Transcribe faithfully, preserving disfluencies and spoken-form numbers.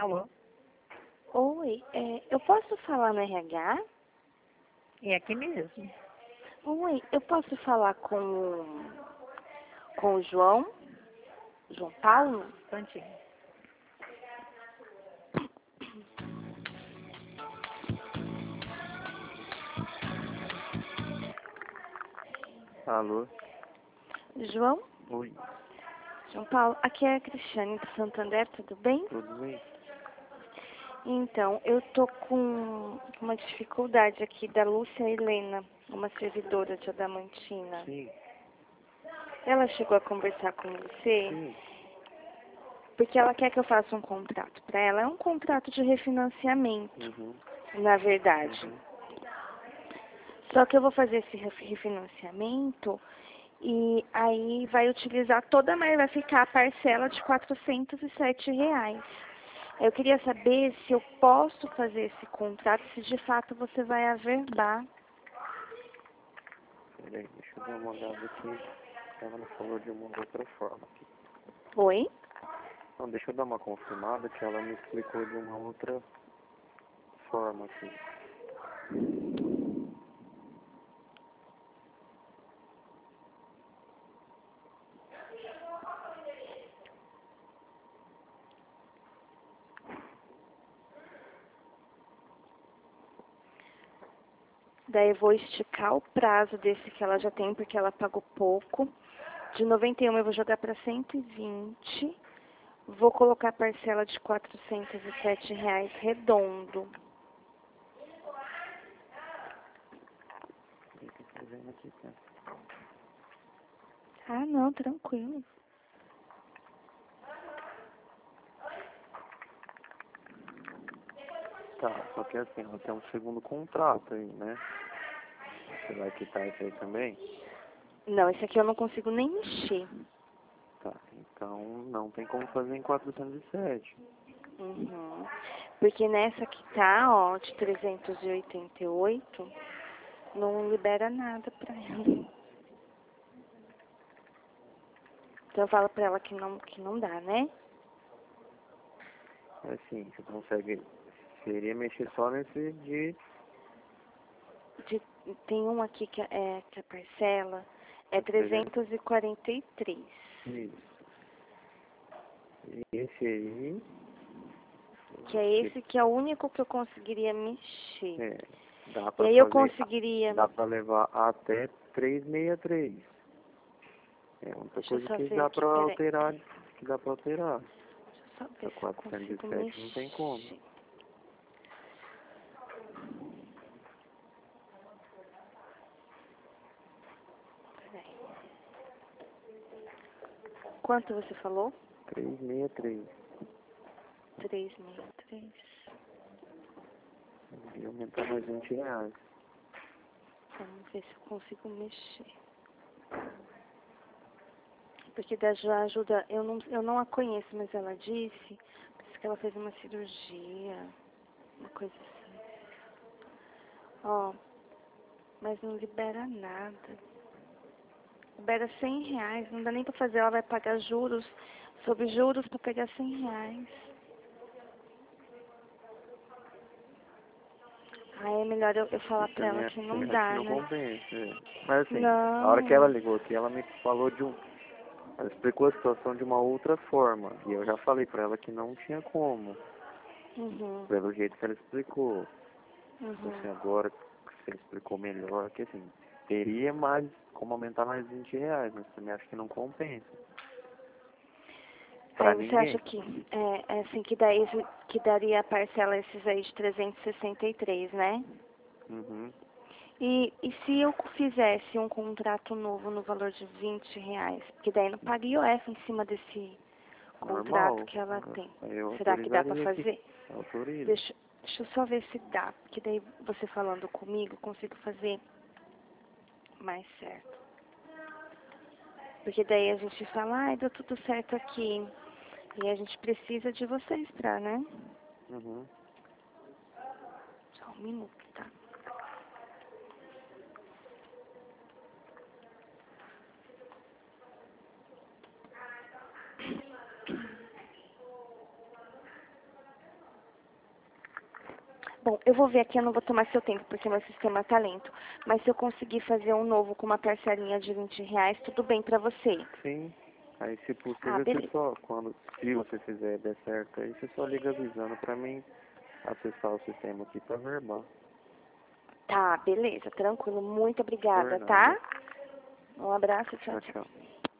Alô? Oi, é, eu posso falar no R H? É aqui mesmo. Oi, eu posso falar com, com o João? João Paulo? Santinho. Alô? João? Oi, João Paulo, aqui é a Cristiane do Santander, tudo bem? tudo bem? Então, eu tô com uma dificuldade aqui da Lúcia Helena, uma servidora de Adamantina. Sim, Ela chegou a conversar com você? sim. Porque ela quer que eu faça um contrato para ela. É um contrato de refinanciamento, Uhum, na verdade. uhum. Só que eu vou fazer esse ref- refinanciamento e aí vai utilizar toda, mas vai ficar a parcela de quatrocentos e sete reais. Eu queria saber se eu posso fazer esse contrato, se de fato você vai averbar. Peraí, deixa eu dar uma olhada aqui. Ela não falou de uma outra forma aqui. Oi? Não, deixa eu dar uma confirmada que ela me explicou de uma outra forma aqui. Daí eu vou esticar o prazo desse que ela já tem, porque ela pagou pouco. De noventa e um eu vou jogar para cento e vinte. Vou colocar a parcela de quatrocentos e sete reais redondo. Eu tô fazendo aqui, tá? Ah, não, tranquilo. Tá, só que assim, ela tem um segundo contrato aí, né? Você vai quitar isso aí também? Não, esse aqui eu não consigo nem mexer. Tá, então não tem como fazer em quatrocentos e sete. Uhum. Porque nessa que tá, ó, de trezentos e oitenta e oito, não libera nada pra ela. Então eu falo pra ela que não, que não dá, né? Assim, você consegue... Seria mexer só nesse de... De- tem um aqui que é que a parcela é É trezentos. trezentos e quarenta e três. Isso. E esse aí... Que é esse que é o único que eu conseguiria mexer. É, dá E pra aí eu fazer... conseguiria... Dá pra levar até trezentos e sessenta e três. É a única Deixa eu coisa só que ver dá aqui, pra peraí. alterar, que dá pra alterar. Deixa eu só ver A se eu quatrocentos e consigo sete não tem como. mexer. Peraí. Quanto você falou? trezentos e sessenta e três. trezentos e sessenta e três. E aumentar mais vinte reais. Vamos ver se eu consigo mexer. Porque da já ajuda, eu não, eu não a conheço, mas ela disse, disse que ela fez uma cirurgia, uma coisa assim. Ó, mas não libera nada. Libera cem reais, não dá nem pra fazer, ela vai pagar juros, sobre juros pra pegar cem reais. Aí é melhor eu, eu falar pra ela Também, que não também acho que dá, não né? compensa. É. Mas assim, a hora que ela Não. ligou aqui, ela me falou de um... Ela explicou a situação de uma outra forma. E eu já falei pra ela que não tinha como. Uhum. Pelo jeito que ela explicou. Então, assim, Uhum. agora que você explicou melhor, que assim, teria mais como aumentar mais vinte reais, mas também acho que não compensa. Pra Aí você acha ninguém. que é, é assim que daí que daria a parcela esses aí de trezentos e sessenta e três, né? Uhum. E, e se eu fizesse um contrato novo no valor de vinte reais? Porque daí não paga I O F em cima desse contrato Normal. que ela tem. Eu Será que dá pra autorizaria aqui. fazer? Autoriza. Deixa, deixa eu só ver se dá. Porque daí você falando comigo, eu consigo fazer mais certo. Porque daí a gente fala, ai, deu tudo certo aqui. E a gente precisa de vocês pra, né? Uhum. Só um minuto, tá? Bom, eu vou ver aqui, eu não vou tomar seu tempo, porque meu sistema tá lento. Mas se eu conseguir fazer um novo com uma parcelinha de vinte reais, tudo bem pra você? Sim. Aí, se Ah, possível, você beleza. só, quando, se você fizer der certo, aí você só liga avisando pra mim acessar o sistema aqui pra verbal. Tá, beleza, tranquilo. Muito Por obrigada, nada. tá? Um abraço, tchau, Tchau, tchau. tchau.